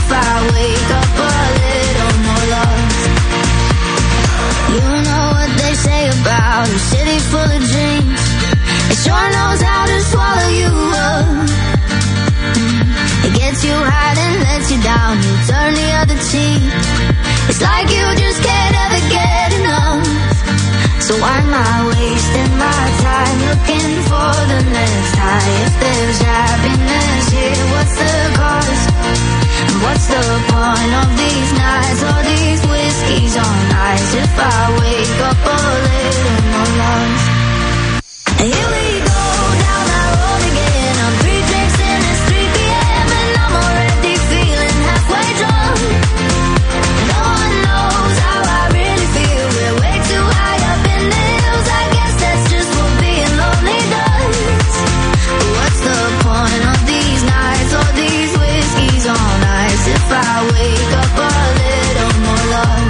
if I wake up a little more lost. You know what they say about a city full of dreams. It sure knows how to swallow you up. It gets you high and lets you down. You turn the other cheek. It's like you just can't ever get enough. So why am I wasting my time looking for the next high? If there's happiness here, what's the cost? And what's the point of these nights or these whiskeys on ice? If I wake up a little more lost. Here we go down that road again. I'm 3 drinks in, it's 3 p.m. and I'm already feeling halfway drunk. No one knows how I really feel. We're way too high up in the hills. I guess that's just what being lonely does. But what's the point of these nights or these whiskeys on ice? If I wake up a little more lost.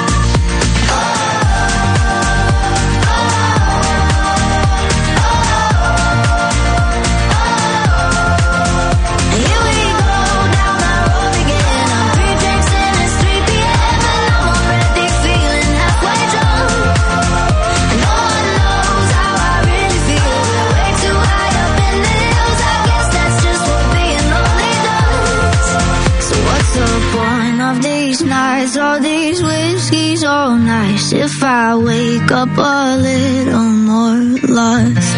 All these whiskeys all nice if I wake up a little more lost.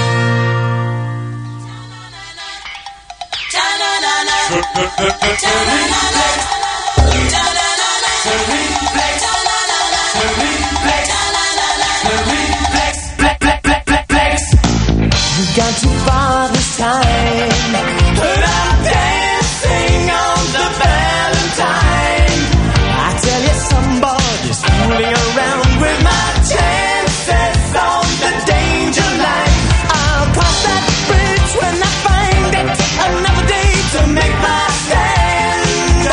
We've gone too far this time, but I'm dancing on the Valentine. I tell you, somebody's fooling around with my chances on the danger line. I'll cross that bridge when I find it. Another day to make my stand.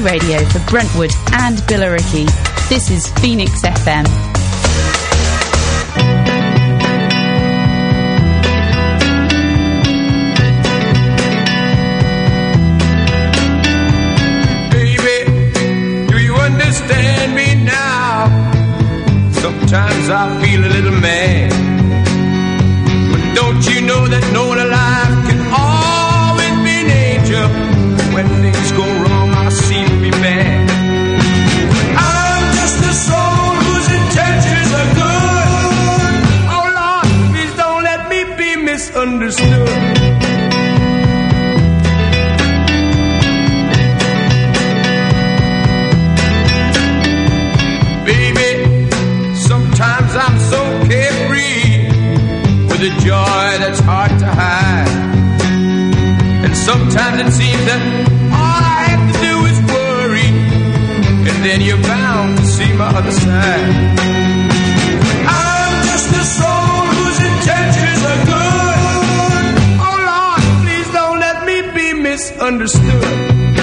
radio for Brentwood and Billericay. This is Phoenix FM. Understand me now. Sometimes I feel a little mad, but don't you know that no one alive can always be an angel? When things go wrong, I seem to be bad. I'm just a soul whose intentions are good. Oh Lord, please don't let me be misunderstood. I'm so carefree with a joy that's hard to hide. And sometimes it seems that all I have to do is worry, and then you're bound to see my other side. I'm just a soul whose intentions are good. Oh Lord, please don't let me be misunderstood.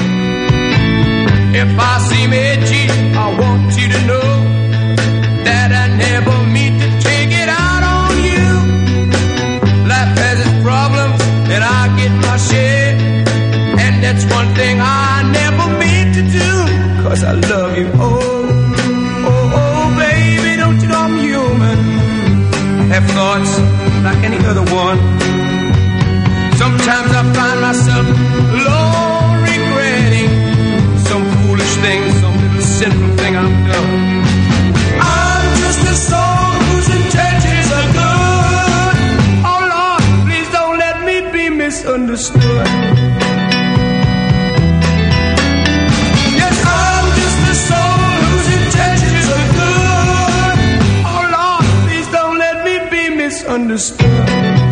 If I seem edgy, I want you to know that I never mean to take it out on you. Life has its problems, and I get my share. And that's one thing I never mean to do, 'cause I love you. Oh, oh, oh, baby, don't you know I'm human? I have thoughts like any other one. Sometimes I find myself alone regretting some foolish thing, some little sinful thing I've done. Just a soul whose intentions are good. Oh Lord, please don't let me be misunderstood. Yes, I'm just a soul whose intentions are good. Oh Lord, please don't let me be misunderstood.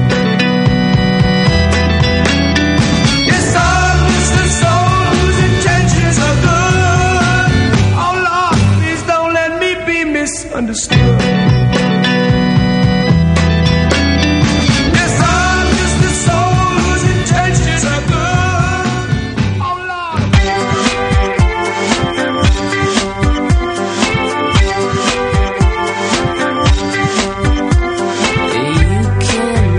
Yes, I'm just a soul whose intentions are good. Oh Lord, please don't let me be misunderstood. Yes, I'm just a soul whose intentions are good. Oh Lord. You can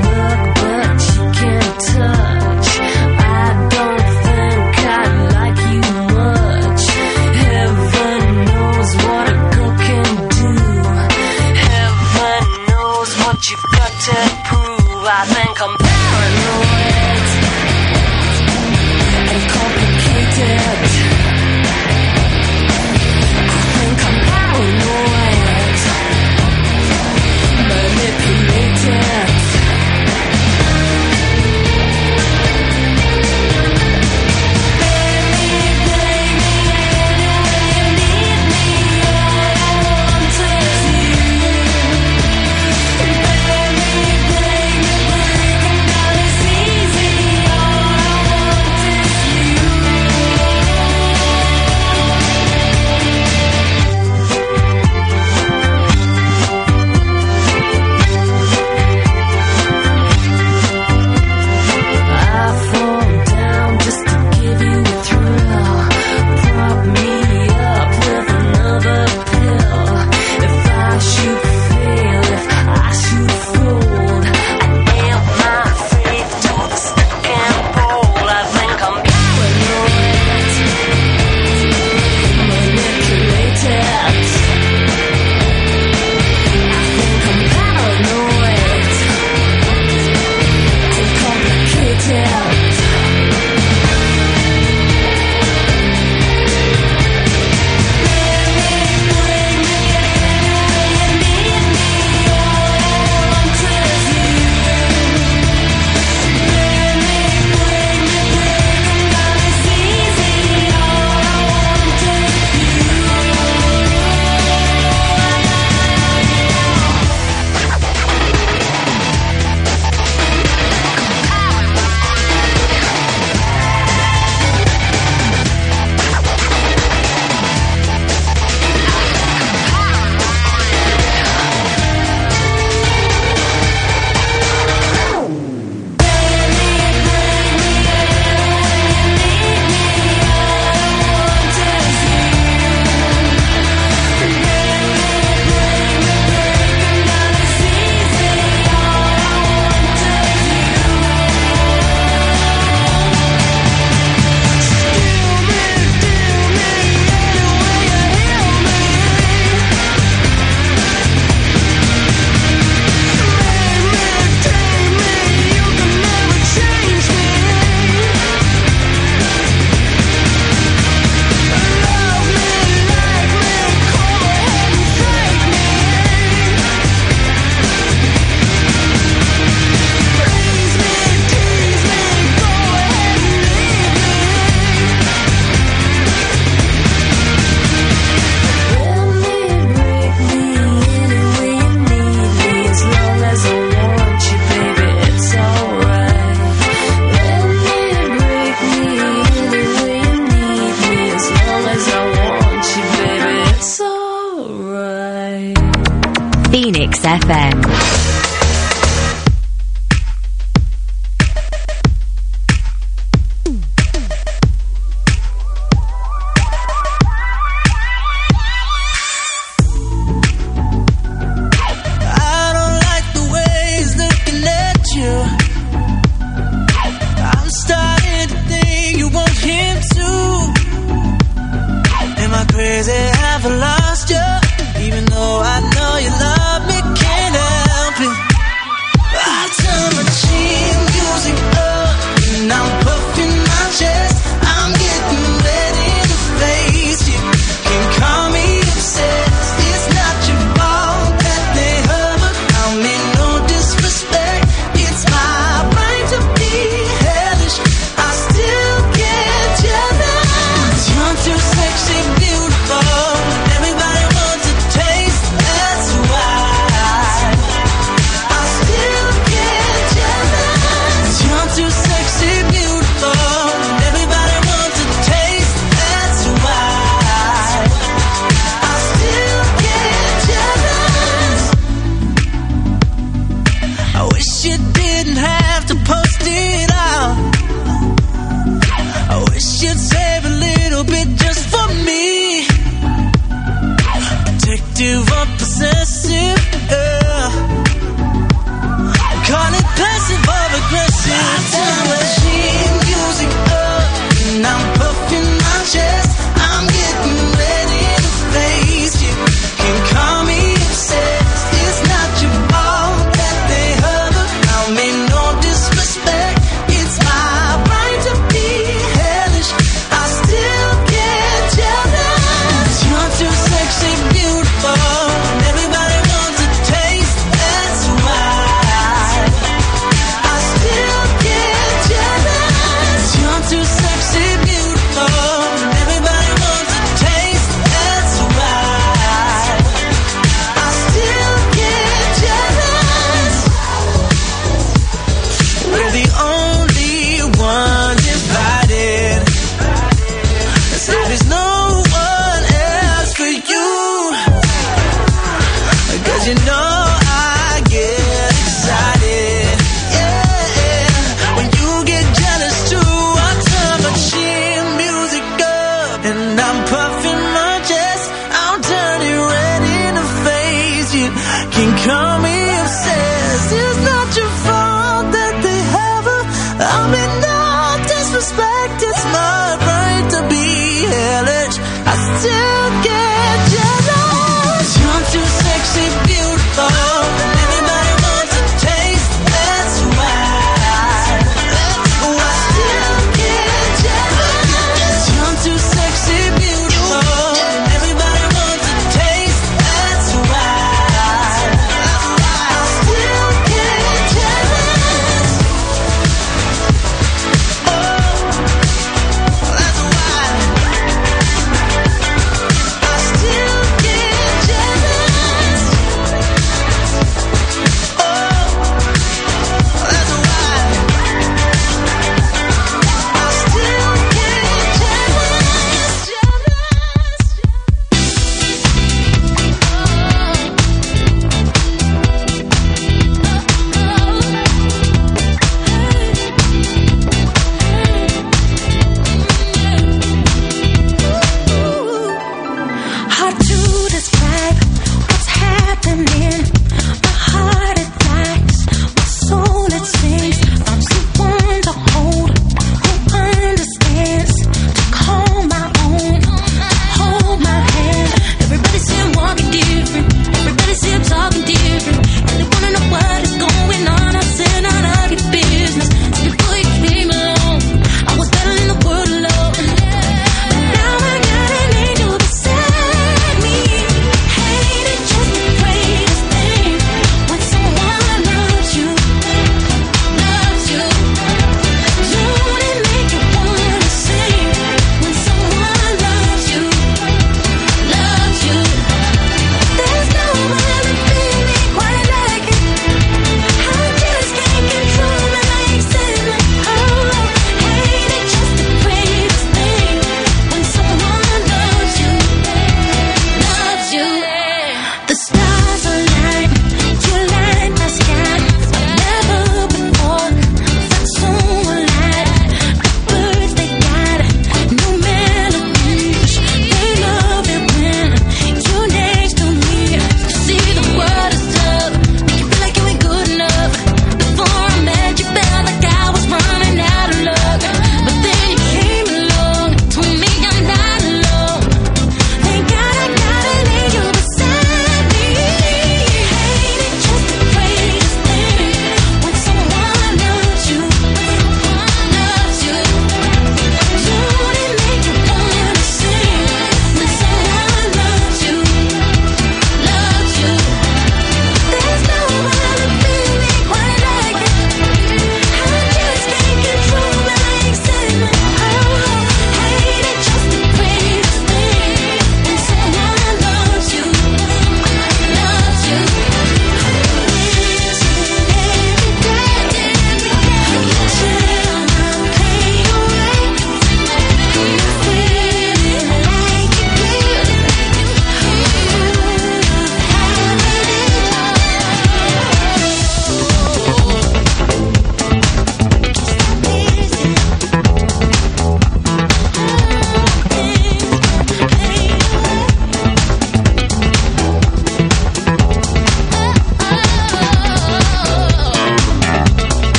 FM.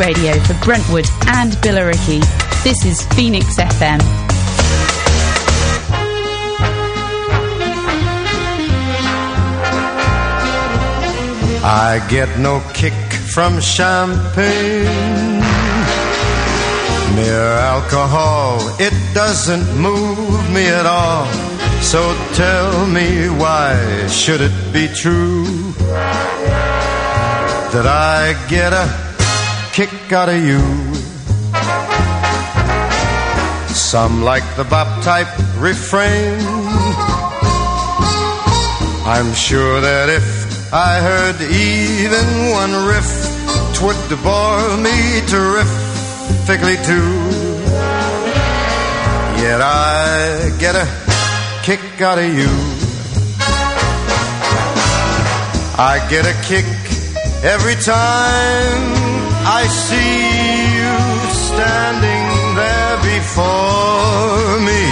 radio for Brentwood and Billericay. This is Phoenix FM. I get no kick from champagne. Mere alcohol, it doesn't move me at all. So tell me, why should it be true that I get a kick out of you? Some like the bop type refrain. I'm sure that if I heard even one riff, 'twould bore me terrifically too. Yet I get a kick out of you. I get a kick every time I see you standing there before me.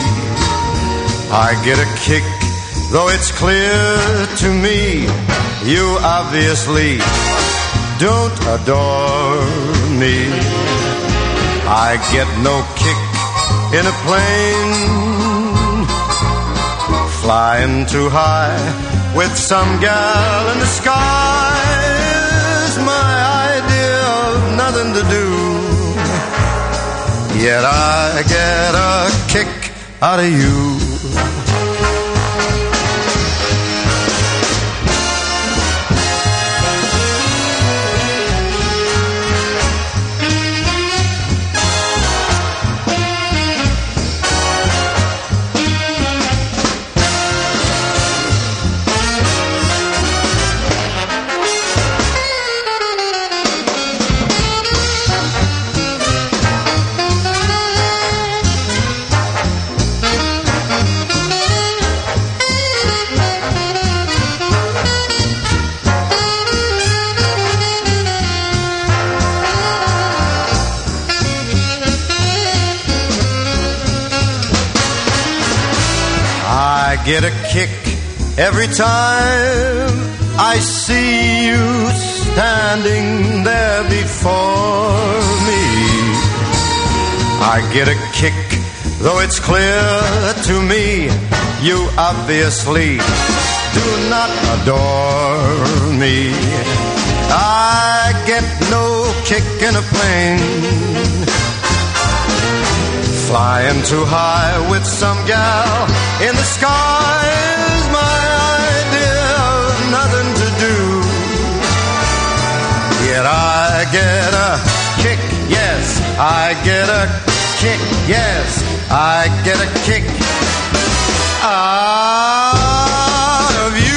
I get a kick, though it's clear to me you obviously don't adore me. I get no kick in a plane flying too high with some gal in the skies. My idea of nothing to do. Yet I get a kick out of you. I get a kick every time I see you standing there before me. I get a kick, though it's clear to me you obviously do not adore me. I get no kick in a plane flying too high with some gal in the skies. My idea of nothing to do. Yet I get a kick, yes, I get a kick, yes, I get a kick out of you.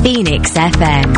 Phoenix FM.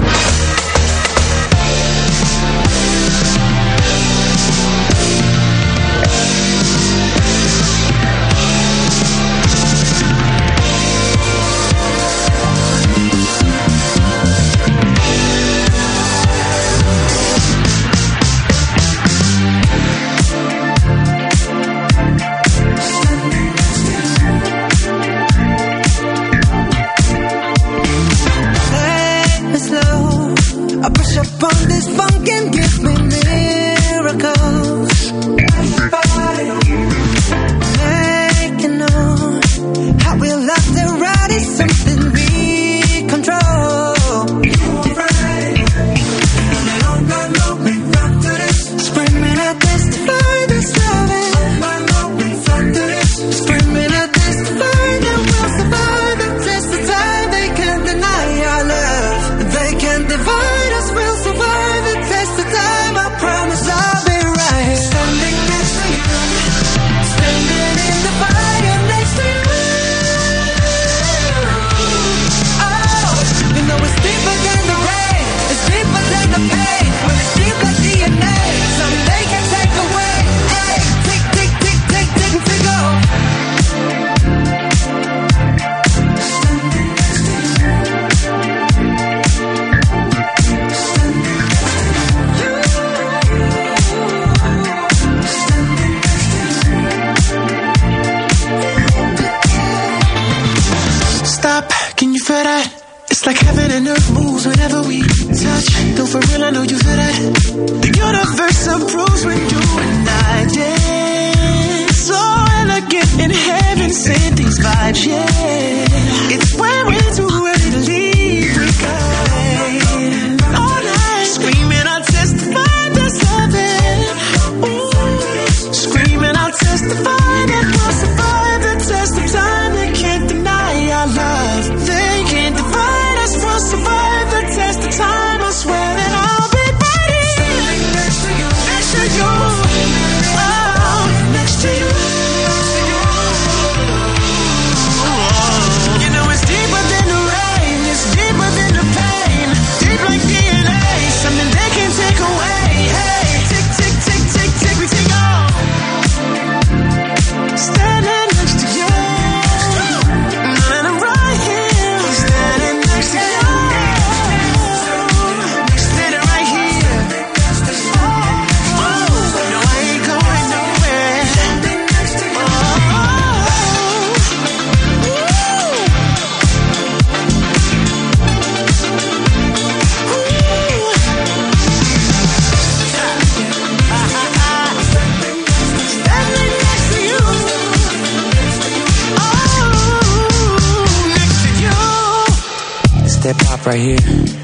Right here,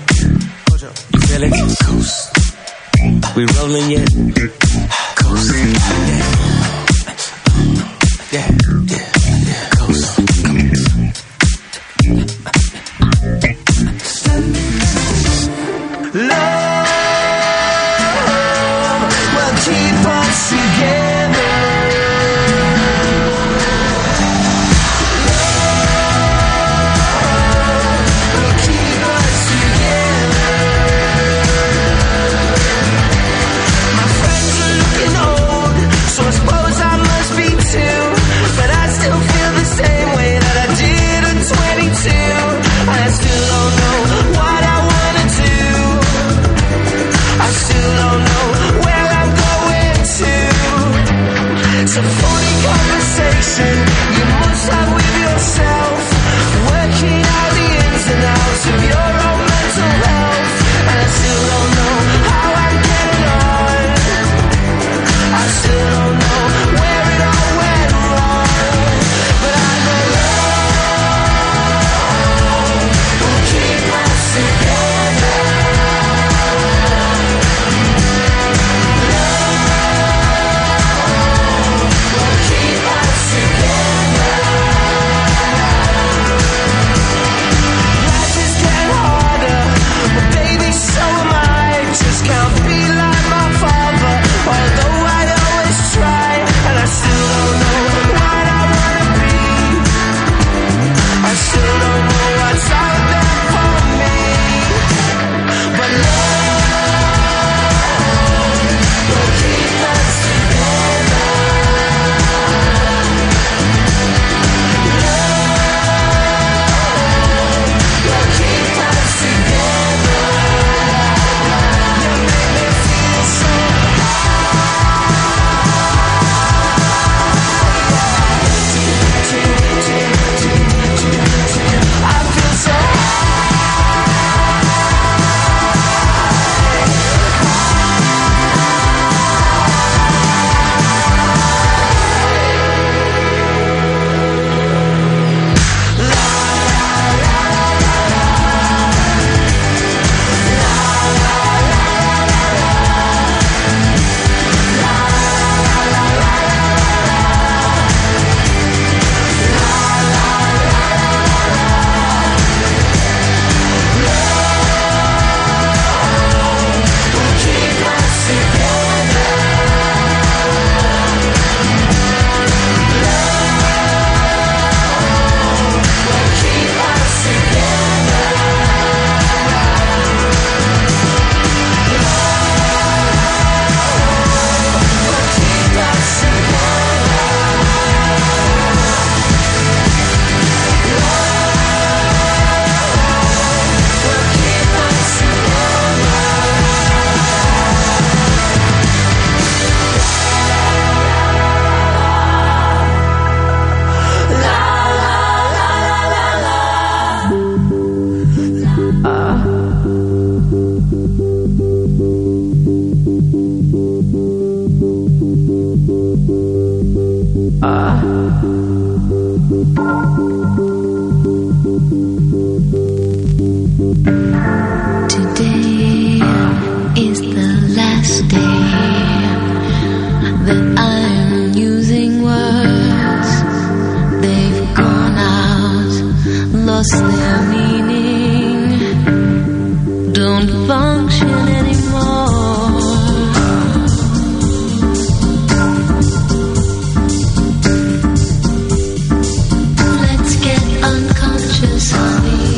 you feel it? Coast. We rolling yet? Coast. Yeah, yeah, yeah. Coast. Love will keep us together. My friends Today is the last day that I'm using words. They've gone out, lost their meaning, don't function anymore. Let's get unconscious, honey.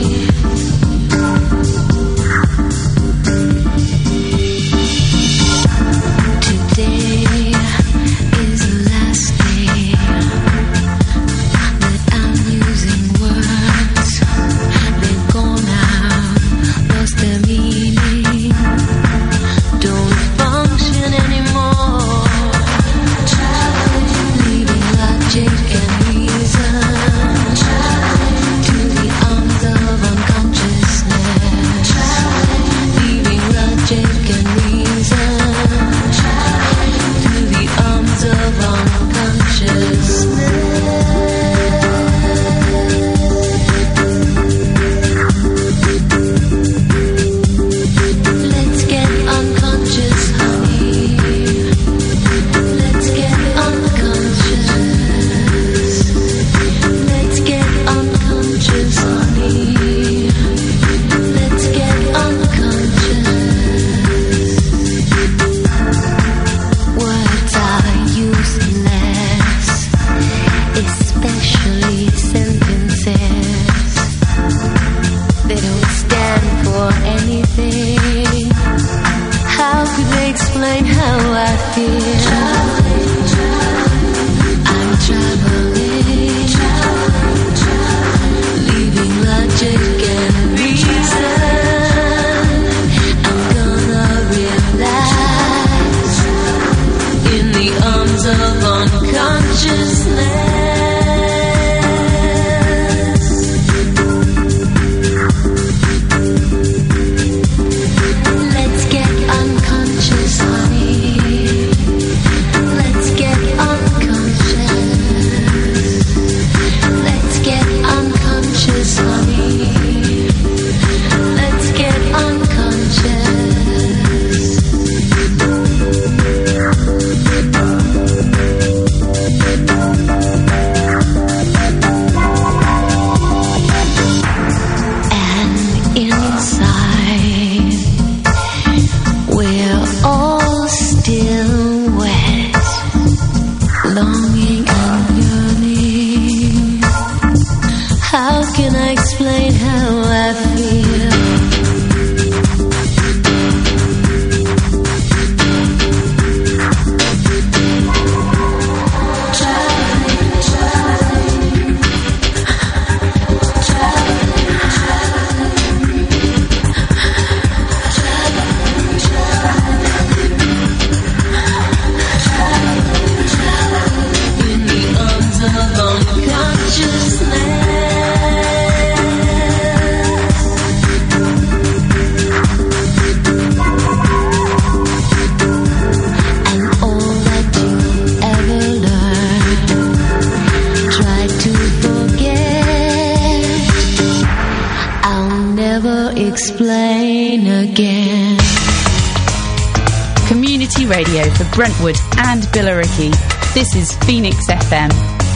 Radio for Brentwood and Billericay. This is Phoenix FM.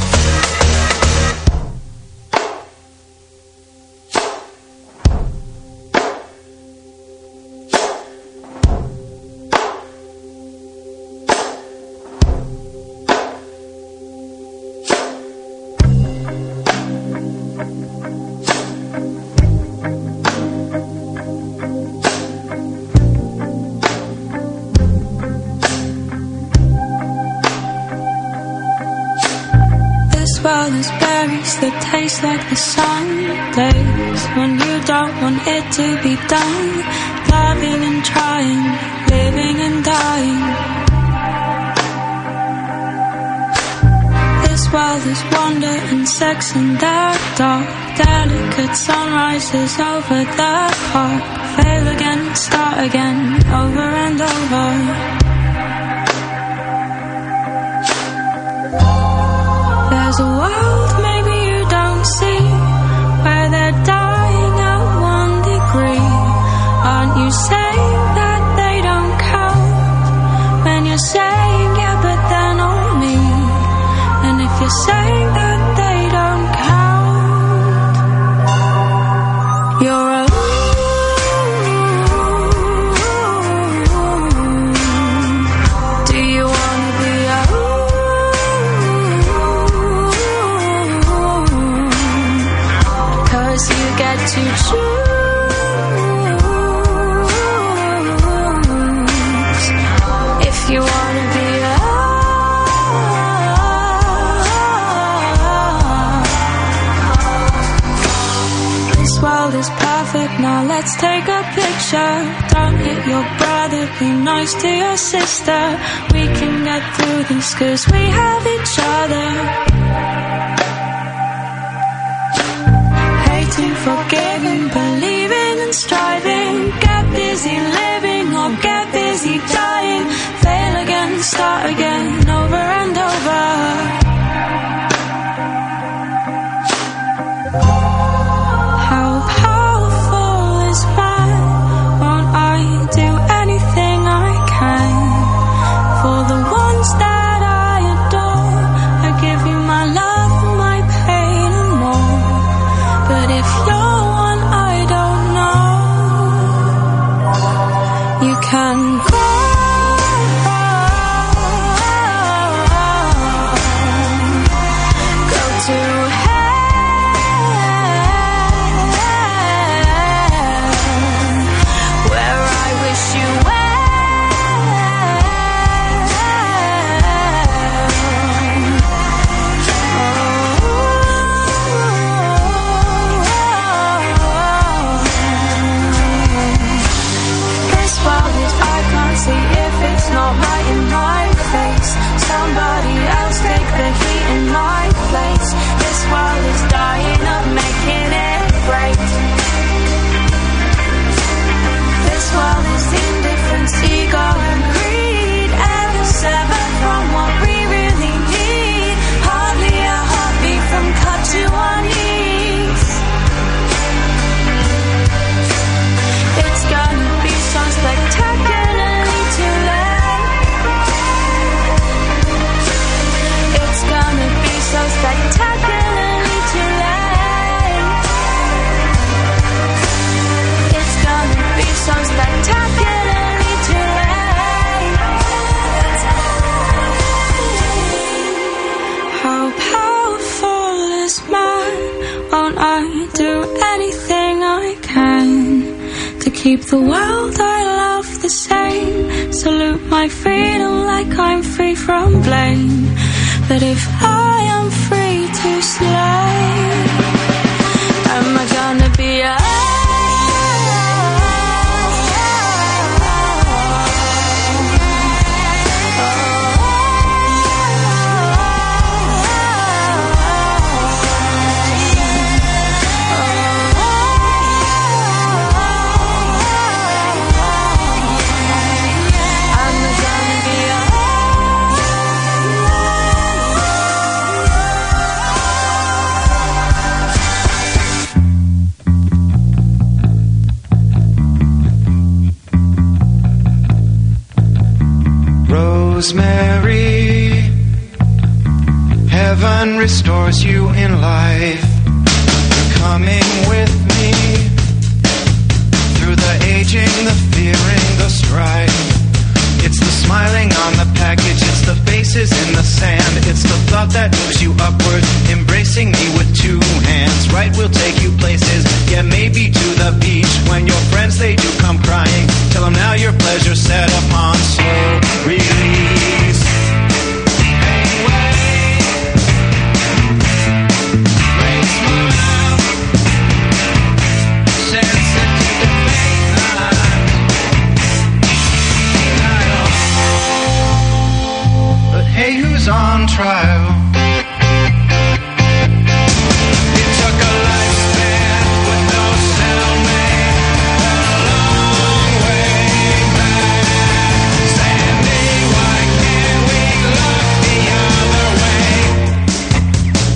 There's berries that taste like the sun. Days when you don't want it to be done. Loving and trying, living and dying. This world is wonder and sex and dark. Delicate sunrises over the park. Fail again, start again, over and over. There's a world maybe you don't see, where they're dying at 1 degree. Aren't you saying that they don't count? When you're saying yeah, but they're not me. And if you're saying that they don't count, you're a do you wanna be a cause you get to choose if you wanna be a this world is perfect, now let's take a picture. Don't hit your brother, be nice to your sister. We can get through this cause we have each other. Hating, forgiving, believing and striving. Get busy living or get busy dying. Fail again, start again, over and over. How powerful is man? Won't I do anything I can for the ones that I adore? I give you my love and my pain and more. But if you're one I don't know, you can cry. Go to where I wish you this world is, I can't see if it's not right in my face. Somebody else take the heat in my place. This world is dying up, making it break. This world is indifference, ego and greed, ever severed from what we really need. Hardly a heartbeat from cut to our knees. It's gonna be so spectacularly too late. It's gonna be so spectacularly too late. It's gonna be so spectacularly too late. How powerful is man? Won't I do anything I can to keep the world I love the same? Salute my freedom like I'm free from blame. But if I am free to slay, am I gonna be a Rosemary, heaven restores you in life. You're coming with me through the aging, the fearing, the strife. It's the smiling on the package, it's the faces in the sand. It's the thought that moves you upward, embracing me with two hands. Right, we'll take you places, yeah, maybe to the beach. When your friends, they do come crying, tell them now your pleasure's set upon slow release. Hey, who's on trial? It took a lifespan with no cellmate, a long way back. Sandy, why can't we look the other way?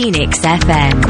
Phoenix FM.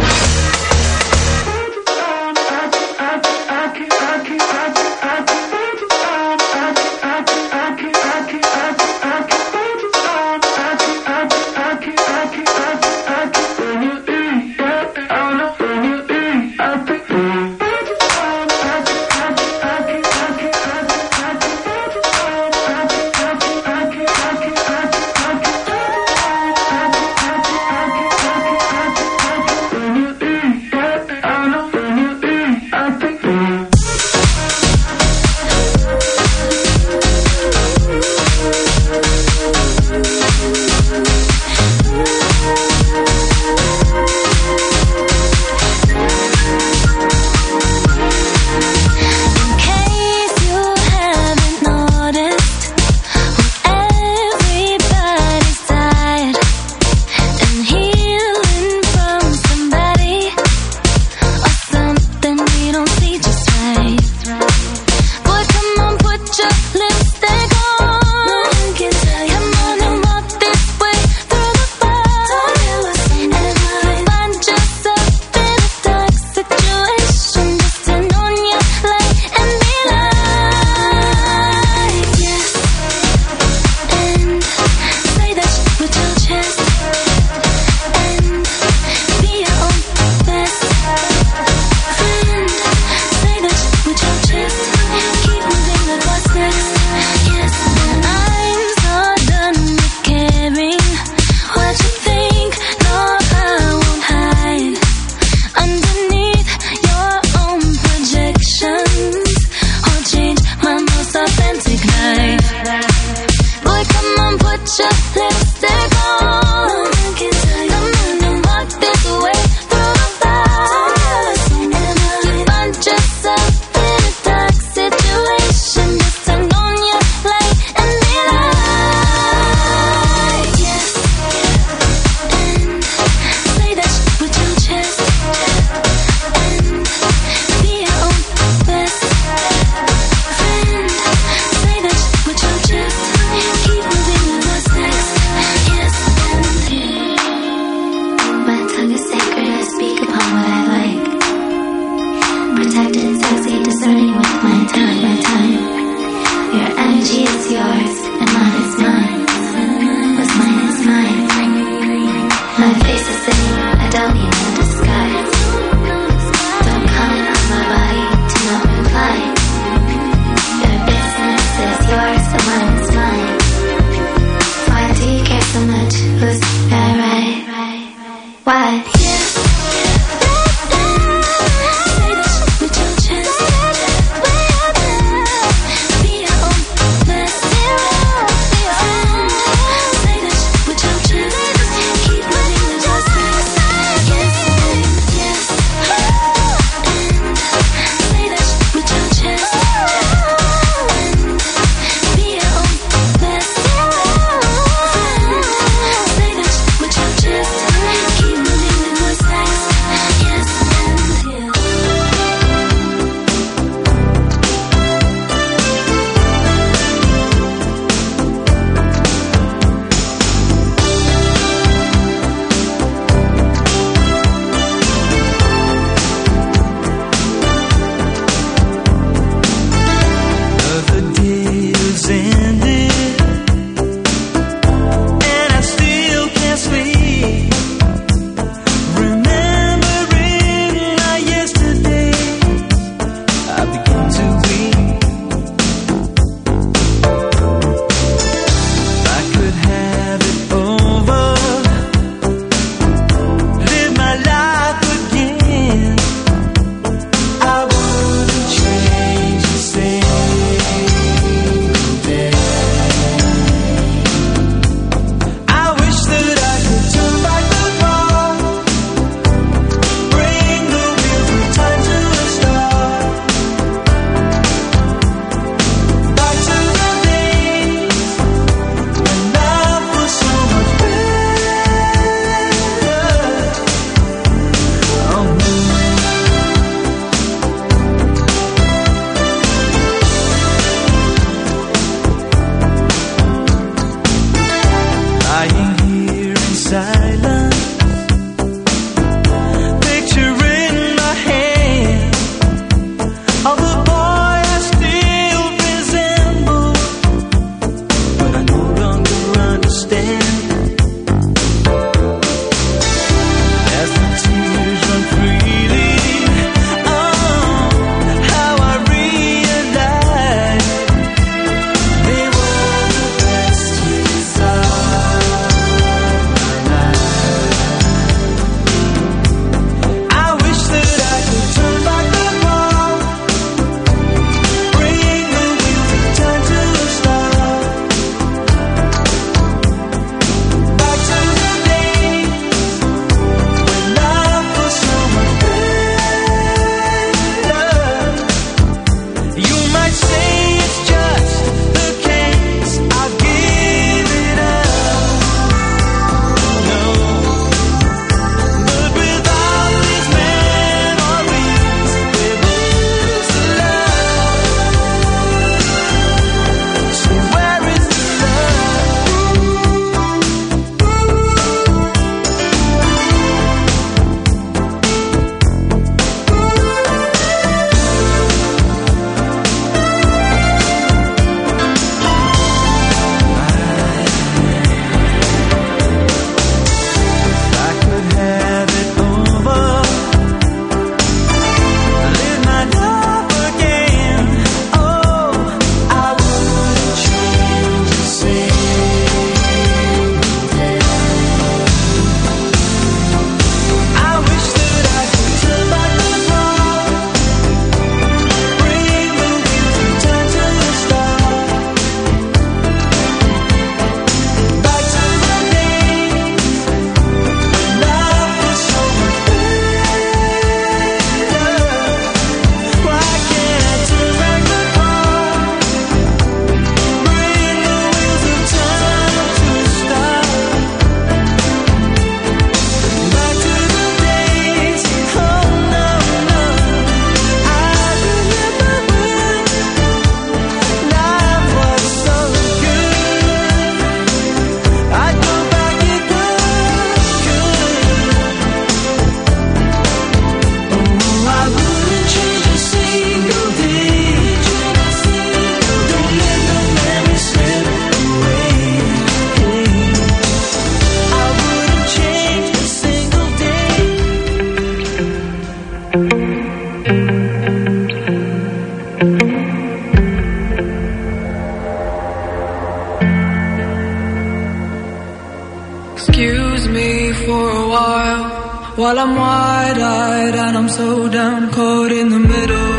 for a while I'm wide-eyed and I'm so down, caught in the middle.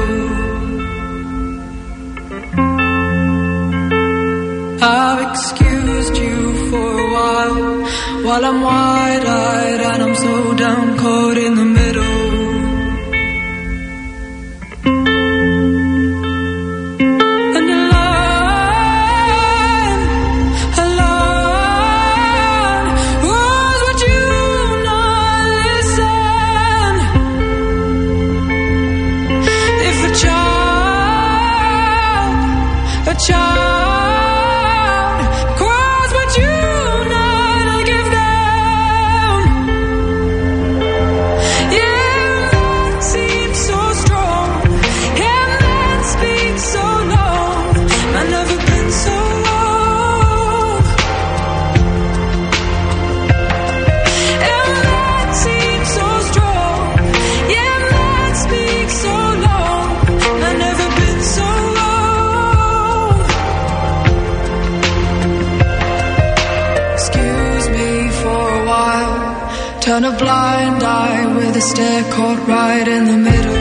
I've excused you for a while I'm wide-eyed and I'm so down, caught in the middle. Turn a blind eye with a stare caught right in the middle.